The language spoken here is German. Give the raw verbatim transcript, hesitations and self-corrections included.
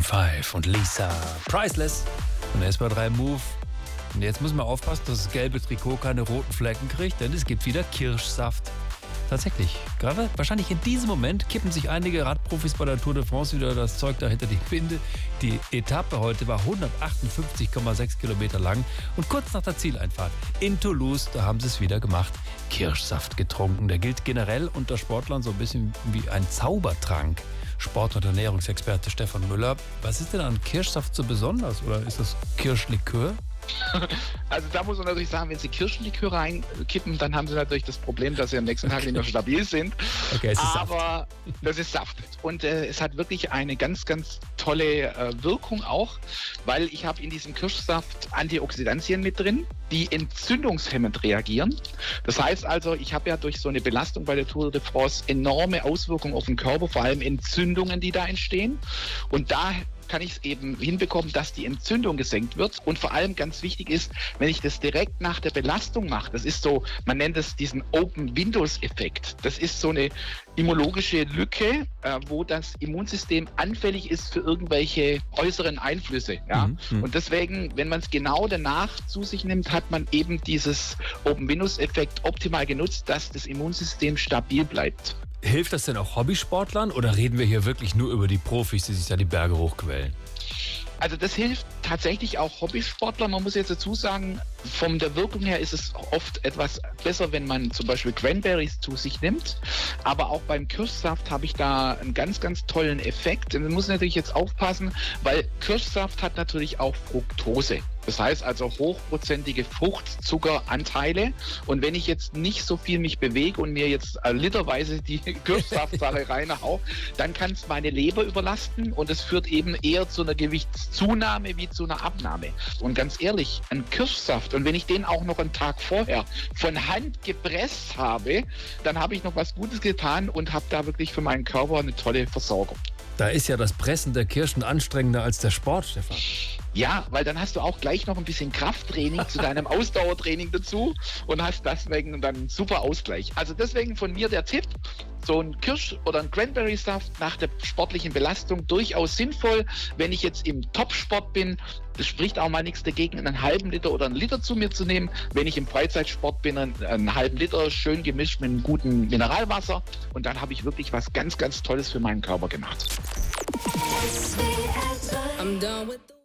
Maroon fünf und Lisa. Priceless. Und S B drei Move. Und jetzt müssen wir aufpassen, dass das gelbe Trikot keine roten Flecken kriegt, denn es gibt wieder Kirschsaft. Tatsächlich, gerade wahrscheinlich in diesem Moment kippen sich einige Radprofis bei der Tour de France wieder das Zeug da hinter die Binde. Die Etappe heute war hundertachtundfünfzig Komma sechs Kilometer lang und kurz nach der Zieleinfahrt in Toulouse, da haben sie es wieder gemacht, Kirschsaft getrunken. Der gilt generell unter Sportlern so ein bisschen wie ein Zaubertrank. Sport- und Ernährungsexperte Stefan Müller, was ist denn an Kirschsaft so besonders oder ist das Kirschlikör? Also da muss man natürlich sagen, wenn Sie Kirschenlikör reinkippen, dann haben Sie natürlich das Problem, dass Sie am nächsten Tag Okay. nicht mehr stabil sind. Okay, es ist Aber Saft. das ist Saft. Und äh, es hat wirklich eine ganz, ganz tolle äh, Wirkung auch, weil ich habe in diesem Kirschsaft Antioxidantien mit drin, die entzündungshemmend reagieren. Das heißt also, ich habe ja durch so eine Belastung bei der Tour de France enorme Auswirkungen auf den Körper, vor allem Entzündungen, die da entstehen. Und da kann ich es eben hinbekommen, dass die Entzündung gesenkt wird. Und vor allem ganz wichtig ist, wenn ich das direkt nach der Belastung mache, das ist so, man nennt es diesen Open-Windows-Effekt. Das ist so eine immunologische Lücke, äh, wo das Immunsystem anfällig ist für irgendwelche äußeren Einflüsse. Ja? Mhm, mhm. Und deswegen, wenn man es genau danach zu sich nimmt, hat man eben dieses Open-Windows-Effekt optimal genutzt, dass das Immunsystem stabil bleibt. Hilft das denn auch Hobbysportlern oder reden wir hier wirklich nur über die Profis, die sich da die Berge hochquälen? Also das hilft tatsächlich auch Hobbysportlern. Man muss jetzt dazu sagen, von der Wirkung her ist es oft etwas besser, wenn man zum Beispiel Cranberries zu sich nimmt. Aber auch beim Kirschsaft habe ich da einen ganz, ganz tollen Effekt. Man muss natürlich jetzt aufpassen, weil Kirschsaft hat natürlich auch Fructose. Das heißt also hochprozentige Fruchtzuckeranteile. Und wenn ich jetzt nicht so viel mich bewege und mir jetzt äh, literweise die Kirschsaftsache reinhau, dann kann es meine Leber überlasten und es führt eben eher zu einer Gewichtszunahme wie zu einer Abnahme. Und ganz ehrlich, ein Kirschsaft, und wenn ich den auch noch einen Tag vorher von Hand gepresst habe, dann habe ich noch was Gutes getan und habe da wirklich für meinen Körper eine tolle Versorgung. Da ist ja das Pressen der Kirschen anstrengender als der Sport, Stefan. Ja, weil dann hast du auch gleich noch ein bisschen Krafttraining zu deinem Ausdauertraining dazu und hast deswegen dann einen super Ausgleich. Also deswegen von mir der Tipp, so ein Kirsch- oder ein Cranberry-Saft nach der sportlichen Belastung durchaus sinnvoll. Wenn ich jetzt im Topsport bin, das spricht auch mal nichts dagegen, einen halben Liter oder einen Liter zu mir zu nehmen. Wenn ich im Freizeitsport bin, einen, einen halben Liter, schön gemischt mit einem guten Mineralwasser. Und dann habe ich wirklich was ganz, ganz Tolles für meinen Körper gemacht. I'm done with the